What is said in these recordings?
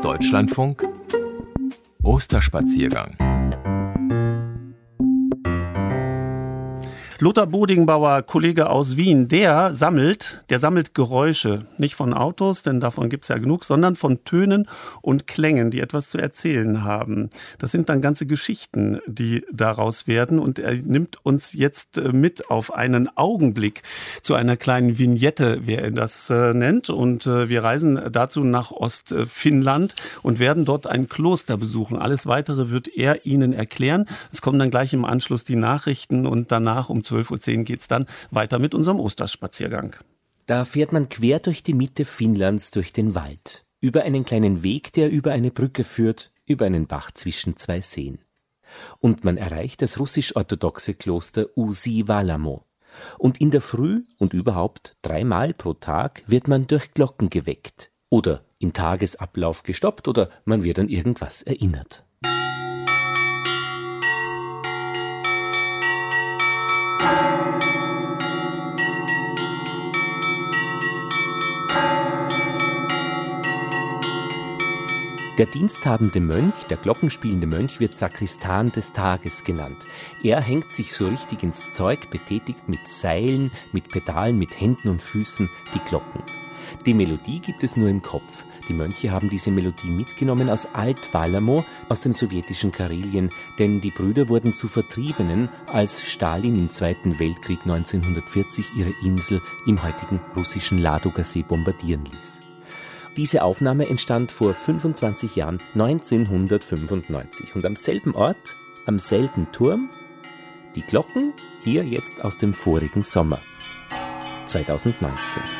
Deutschlandfunk Osterspaziergang. Lothar Bodingbauer, Kollege aus Wien, der sammelt Geräusche, nicht von Autos, denn davon gibt es ja genug, sondern von Tönen und Klängen, die etwas zu erzählen haben. Das sind dann ganze Geschichten, die daraus werden, und er nimmt uns jetzt mit auf einen Augenblick zu einer kleinen Vignette, wie er das nennt, und wir reisen dazu nach Ostfinnland und werden dort ein Kloster besuchen. Alles Weitere wird er Ihnen erklären. Es kommen dann gleich im Anschluss die Nachrichten und danach um 12:10 Uhr geht es dann weiter mit unserem Osterspaziergang. Da fährt man quer durch die Mitte Finnlands durch den Wald. Über einen kleinen Weg, der über eine Brücke führt, über einen Bach zwischen zwei Seen. Und man erreicht das russisch-orthodoxe Kloster Uusivalamo. Und in der Früh und überhaupt 3-mal pro Tag wird man durch Glocken geweckt. Oder im Tagesablauf gestoppt oder man wird an irgendwas erinnert. Der diensthabende Mönch, der glockenspielende Mönch, wird Sakristan des Tages genannt. Er hängt sich so richtig ins Zeug, betätigt mit Seilen, mit Pedalen, mit Händen und Füßen die Glocken. Die Melodie gibt es nur im Kopf. Die Mönche haben diese Melodie mitgenommen aus Alt-Valamo, aus dem sowjetischen Karelien, denn die Brüder wurden zu Vertriebenen, als Stalin im Zweiten Weltkrieg 1940 ihre Insel im heutigen russischen Ladoga-See bombardieren ließ. Diese Aufnahme entstand vor 25 Jahren, 1995. Und am selben Ort, am selben Turm, die Glocken, hier jetzt aus dem vorigen Sommer, 2019.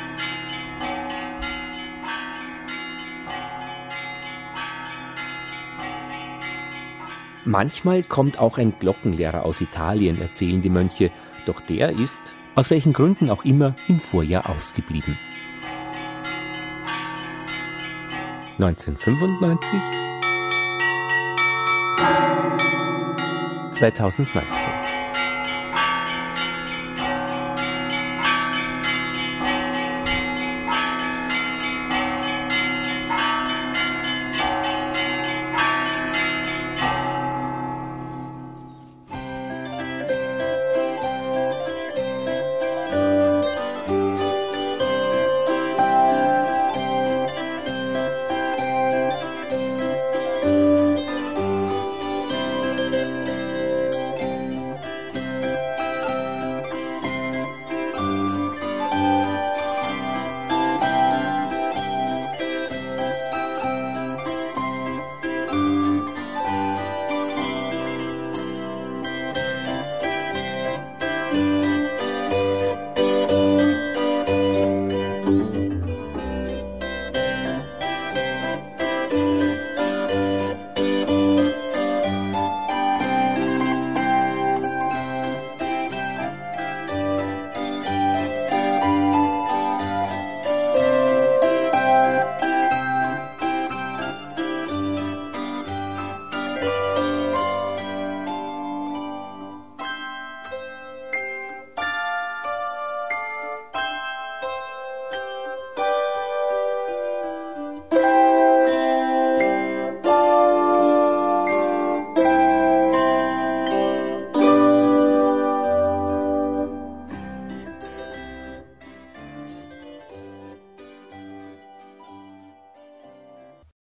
Manchmal kommt auch ein Glockenlehrer aus Italien, erzählen die Mönche, doch der ist, aus welchen Gründen auch immer, im Vorjahr ausgeblieben. 1995, 2019.